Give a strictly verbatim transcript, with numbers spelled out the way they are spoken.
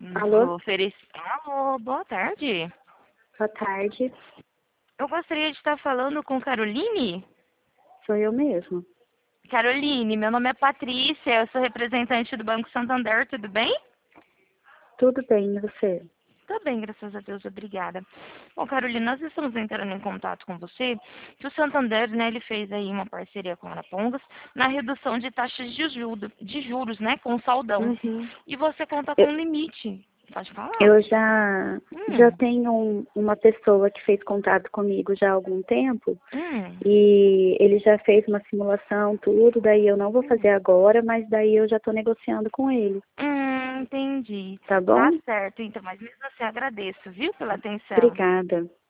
Alô? Ofereci... Alô, boa tarde. Boa tarde. Eu gostaria de estar falando com Caroline. Sou eu mesmo. Caroline, meu nome é Patrícia, eu sou representante do Banco Santander, tudo bem? Tudo bem, e você? Tudo bem, graças a Deus, obrigada. Bom, Caroline, nós estamos entrando em contato com você, que o Santander, né, ele fez aí uma parceria com a Arapongas na redução de taxas de juros, de juros, né, com o saldão. Uhum. E você conta Eu, com limite. Pode falar? eu já, já Hum, tenho um- uma pessoa que fez contato comigo já há algum tempo hum, e ele já fez uma simulação, tudo, daí eu não vou hum. fazer agora, mas daí eu já estou negociando com ele, Hum, entendi. tá Tá bom? certo, então, mas mesmo assim agradeço, viu, pela atenção. Obrigada.